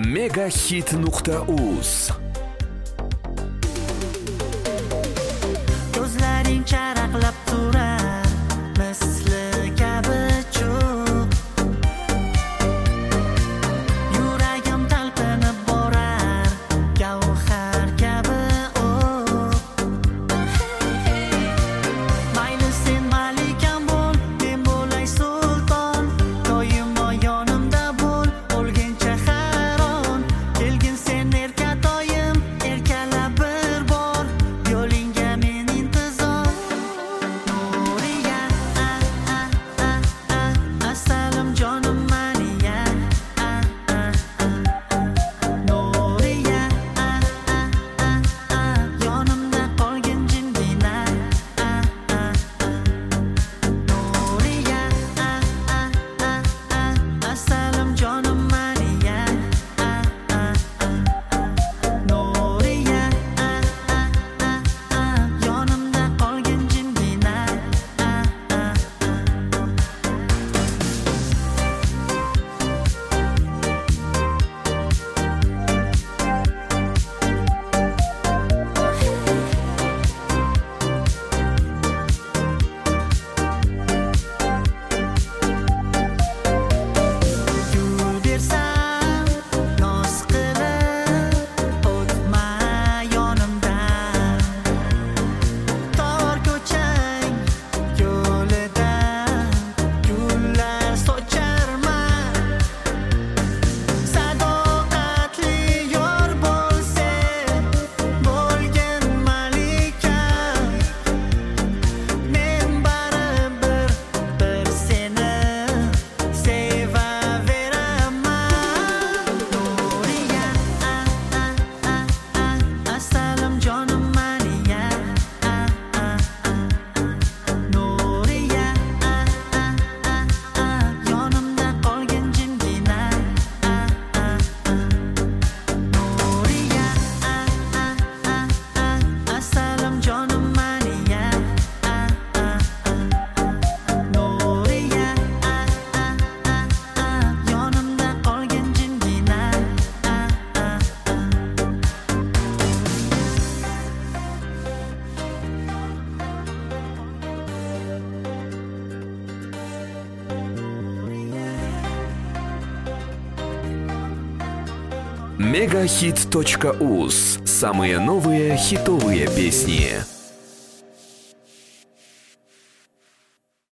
Megahit.uz. Ko'zlaring charaqlab turar misli kabichuk, yuragim talpinib borar gavhar kabi o'q. Mayli sen malikam bo'l, men bo'lay sulton, doimo yonimda bo'l, o'lguncha hayron. Kelgin sen erkatoyim, erkalab bir bor, yo'lingga men intizor. Nuriya, asalim jonim maniya, Nuriya, yonimda qolgin jindina, Nuriya, asalim jonim maniya, Nuriya, yonimda qolgin jindina. Gul bersam noz qilib o'tma yonimdan, tor ko'chang yo'lidan gullar socharman. Sadoqatli yor bo'lsen, bo'lgin malikam, men baribir bir seni sevaveraman. Nuriya, asalim jonim maniya, Nuriya, yonimda qolgin jindina, Nuriya, asalim jonim maniya, Nuriya, yonimda qolgin jindina. Megahit.uz. Самые новые хитовые песни.